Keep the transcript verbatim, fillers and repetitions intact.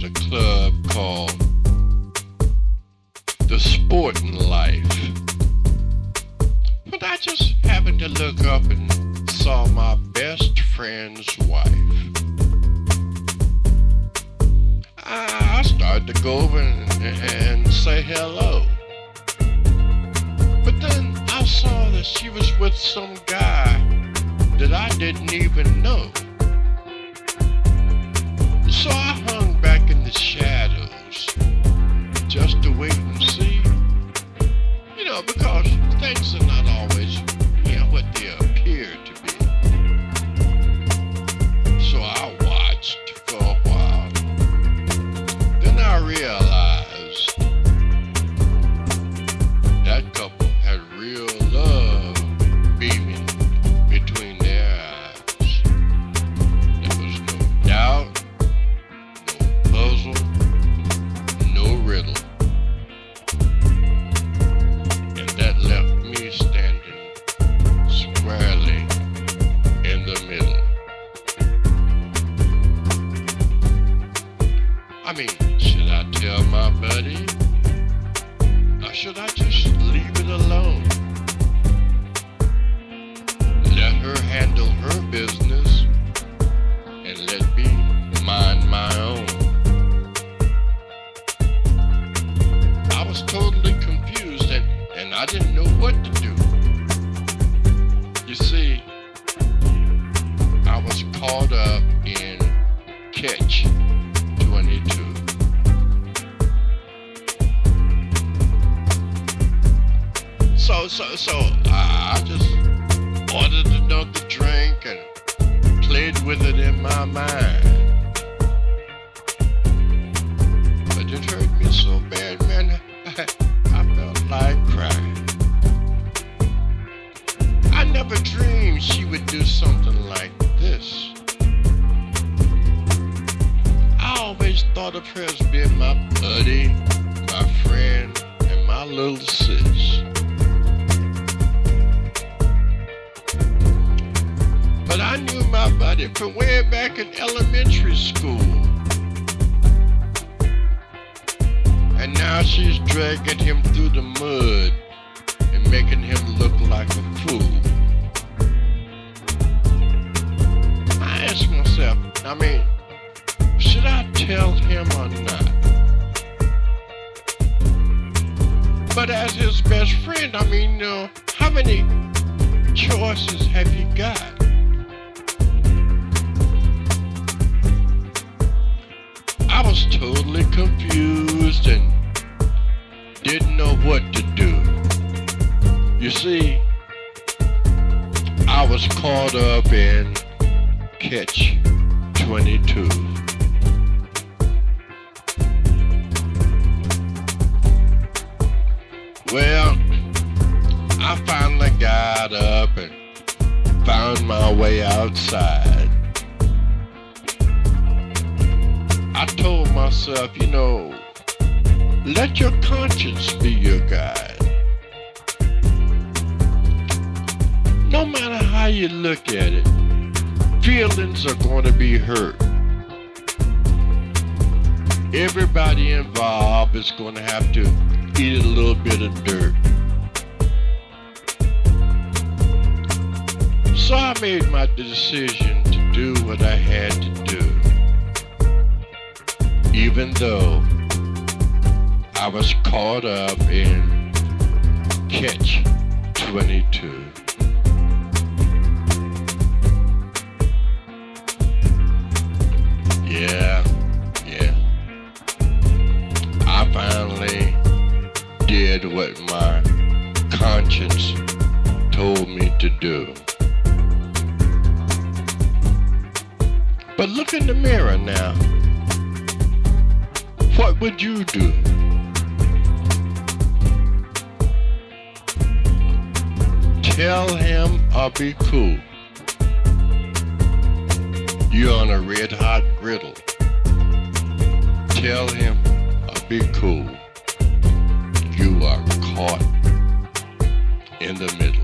was a club called The Sporting Life. But I just happened to look up and saw my best friend's wife. I, I started to go over and, and say hello. But then I saw that she was with some guy that I didn't even know. So I hung back in the shadows just to wait and see. You know, because things are not always, you know, what they appear to be. So I watched for a while. Then I realized that couple had real love beaming between their eyes. There was no doubt, no puzzle, no riddle. And that left me standing squarely in the middle. I mean, should I tell my buddy? Or should I just leave it alone? Let her handle her business and let me mind my own. I was totally confused and, and I didn't know what to do. You see, I was caught up in Catch twenty-two. So, so, so, I I just ordered another drink and played with it in my mind. But it hurt me so bad, man, I, I felt like crying. I never dreamed she would do something like this. I always thought of her as being my buddy, my friend, and my little sis. But I knew my buddy from way back in elementary school. And now she's dragging him through the mud and making him look like a fool. I asked myself, I mean, should I tell him or not? But as his best friend, I mean, you know, how many choices have you got? I was totally confused and didn't know what to do. You see, I was caught up in Catch twenty-two. Well, I finally got up and found my way outside. I told myself, you know, let your conscience be your guide. No matter how you look at it, feelings are going to be hurt. Everybody involved is going to have to eat a little bit of dirt. So I made my decision to do what I had to do. Even though I was caught up in Catch twenty-two. Yeah, yeah. I finally did what my conscience told me to do. But look in the mirror now. What would you do? Tell him or be cool. You're on a red hot griddle. Tell him or be cool. You are caught in the middle.